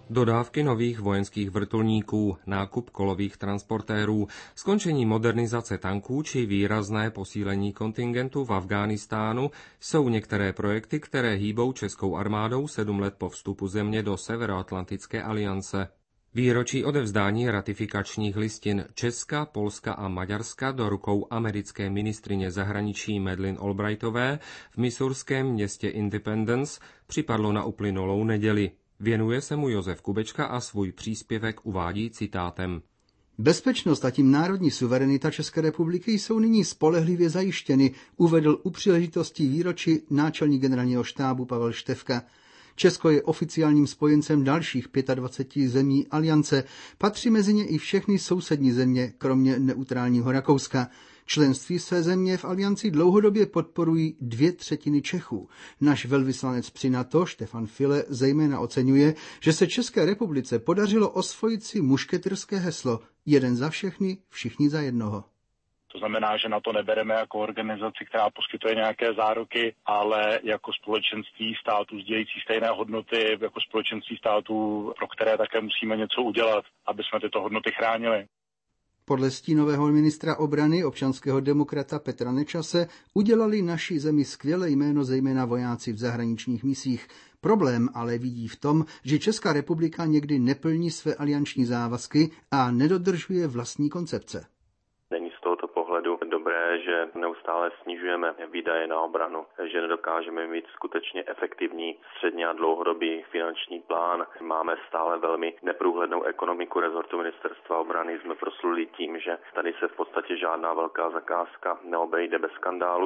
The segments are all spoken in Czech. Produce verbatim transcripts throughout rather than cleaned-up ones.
Dodávky nových vojenských vrtulníků, nákup kolových transportérů, skončení modernizace tanků či výrazné posílení kontingentu v Afghánistánu jsou některé projekty, které hýbou českou armádou sedm let po vstupu země do Severoatlantické aliance. Výročí odevzdání ratifikačních listin Česka, Polska a Maďarska do rukou americké ministryně zahraničí Madeleine Albrightové v missourském městě Independence připadlo na uplynulou neděli. Věnuje se mu Josef Kubečka a svůj příspěvek uvádí citátem. Bezpečnost a tím národní suverenita České republiky jsou nyní spolehlivě zajištěny, uvedl u příležitosti výročí náčelník generálního štábu Pavel Štefka. Česko je oficiálním spojencem dalších dvaceti pěti zemí aliance, patří mezi ně i všechny sousední země, kromě neutrálního Rakouska. Členství své země v alianci dlouhodobě podporují dvě třetiny Čechů. Náš velvyslanec při NATO, Štefan File, zejména oceňuje, že se České republice podařilo osvojit si mušketyrské heslo jeden za všechny, všichni za jednoho. To znamená, že na to nebereme jako organizaci, která poskytuje nějaké záruky, ale jako společenství států sdílející stejné hodnoty, jako společenství států, pro které také musíme něco udělat, aby jsme tyto hodnoty chránili. Podle stínového ministra obrany občanského demokrata Petra Nečase udělali naší zemi skvělé jméno zejména vojáci v zahraničních misích. Problém ale vidí v tom, že Česká republika někdy neplní své alianční závazky a nedodržuje vlastní koncepce. Není z tohoto pohledu dobré, že neustále snižujeme výdaje na obranu, že nedokážeme mít skutečně efektivní středně a dlouhodobý finanční plán. Máme stále velmi neprůhlednou ekonomiku rezortu ministerstva obrany. Jsme proslulí tím, že tady se v podstatě žádná velká zakázka neobejde bez skandálu.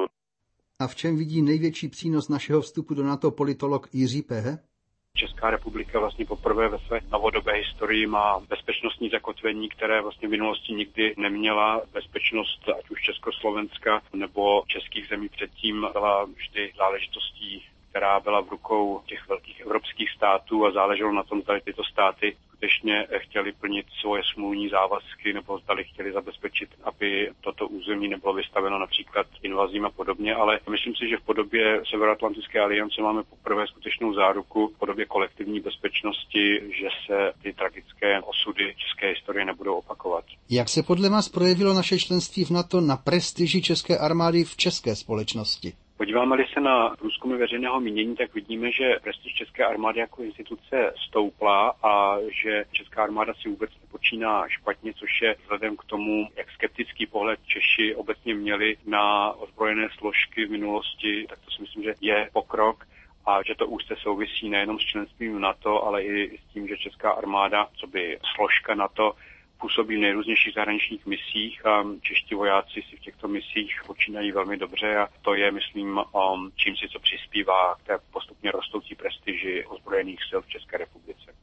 A v čem vidí největší přínos našeho vstupu do NATO politolog Jiří Pehe? Česká republika vlastně poprvé ve své novodobé historii má bezpečnostní zakotvení, které vlastně v minulosti nikdy neměla. Bezpečnost ať už Československa nebo českých zemí předtím byla vždy záležitostí, která byla v rukou těch velkých evropských států a záleželo na tom, zda tyto státy skutečně chtěli plnit svoje smluvní závazky nebo zdali chtěli zabezpečit, aby toto území nebylo vystaveno například invazím a podobně, ale myslím si, že v podobě Severoatlantické aliance máme poprvé skutečnou záruku v podobě kolektivní bezpečnosti, že se ty tragické osudy české historie nebudou opakovat. Jak se podle vás projevilo naše členství v NATO na prestiži české armády v české společnosti? Podíváme-li se na průzkumy veřejného mínění, tak vidíme, že prestiž české armády jako instituce stoupla a že česká armáda si vůbec nepočíná špatně, což je vzhledem k tomu, jak skeptický pohled Češi obecně měli na ozbrojené složky v minulosti, tak to si myslím, že je pokrok a že to úzce souvisí nejenom s členstvím NATO, ale i s tím, že česká armáda, co by složka NATO, působí v nejrůznějších zahraničních misích a čeští vojáci si v těchto misích počínají velmi dobře a to je, myslím, čím si co přispívá k té postupně rostoucí prestiži ozbrojených sil v České republice.